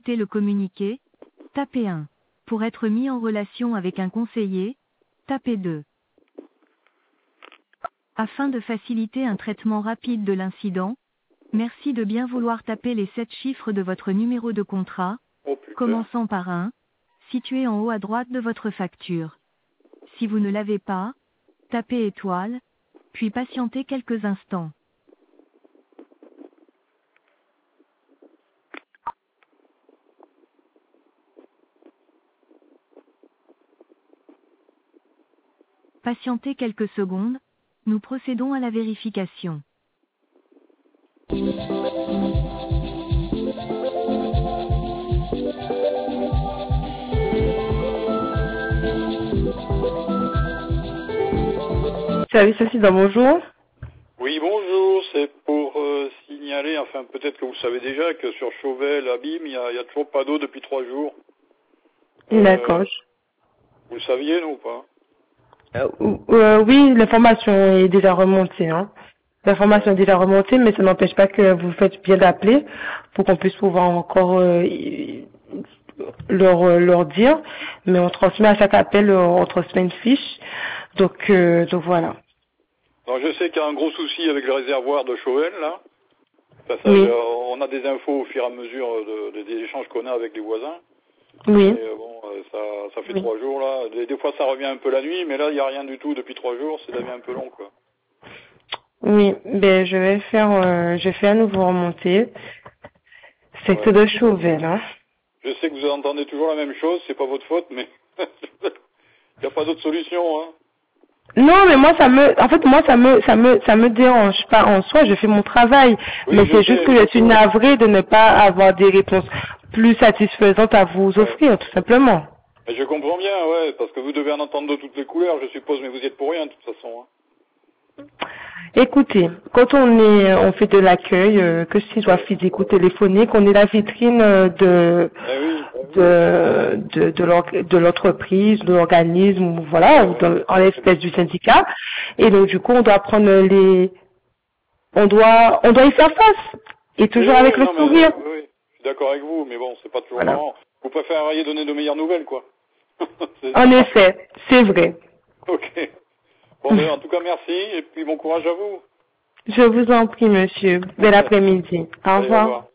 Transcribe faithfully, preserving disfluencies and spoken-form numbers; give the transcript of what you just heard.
écouter le communiqué, tapez un. Pour être mis en relation avec un conseiller, tapez deux. Afin de faciliter un traitement rapide de l'incident, merci de bien vouloir taper les sept chiffres de votre numéro de contrat, Oh putain. commençant par un, situé en haut à droite de votre facture. Si vous ne l'avez pas, tapez étoile, puis patientez quelques instants. Patientez quelques secondes, nous procédons à la vérification. Service assistant, bonjour. Oui, bonjour, c'est pour euh, signaler, enfin peut-être que vous le savez déjà, que sur Chauvel, Abîme, il n'y a, il y a toujours pas d'eau depuis trois jours. Euh, D'accord. Vous le saviez, non ou pas? Euh, euh, oui, l'information est déjà remontée. Hein. L'information est déjà remontée, mais ça n'empêche pas que vous faites bien d'appeler pour qu'on puisse pouvoir encore euh, leur, euh, leur dire. Mais on transmet à chaque appel, euh, on transmet une fiche. Donc, euh, donc voilà. Non, je sais qu'il y a un gros souci avec le réservoir de Chauvel, là. Enfin, ça, Oui. euh, on a des infos au fur et à mesure de, de- des échanges qu'on a avec les voisins. Oui. Et euh, bon, euh, ça, ça fait Oui. trois jours, là. Des, des fois, ça revient un peu la nuit, mais là, il n'y a rien du tout depuis trois jours. Ça devient un peu long, quoi. Oui, ben je vais faire, euh, je fais à nouveau remonter. C'est que Ouais. de Chauvel, hein. Je sais que vous entendez toujours la même chose, c'est pas votre faute, mais il n'y a pas d'autre solution, hein. Non, mais moi ça me, en fait moi ça me, ça me, ça me dérange pas en soi. Je fais mon travail, Oui, mais je c'est juste sais, que je je suis sais. navrée de ne pas avoir des réponses plus satisfaisantes à vous Ouais. offrir, tout simplement. Mais je comprends bien, ouais, parce que vous devez en entendre de toutes les couleurs, je suppose, mais vous y êtes pour rien, de toute façon, hein. Écoutez, quand on est, on fait de l'accueil, euh, que ce soit Ouais. physique ou téléphonique, on est la vitrine euh, de, Eh oui. de, de, de l'or- de l'entreprise, de l'organisme, voilà, Ouais, ou ouais. dans- en l'espèce du syndicat. Et donc du coup, on doit prendre les, on doit, on doit y faire face. Et Oui, toujours avec oui, le non, mais, sourire. oui, oui. Je suis d'accord avec vous, mais bon, c'est pas toujours Voilà. marrant. Vous préféreriez donner de meilleures nouvelles, quoi. C'est En ça. effet, c'est vrai. Ok. Bon, ben, en tout cas, merci, et puis bon courage à vous. Je vous en prie, monsieur. Bel après-midi. Au Allez, au revoir. revoir.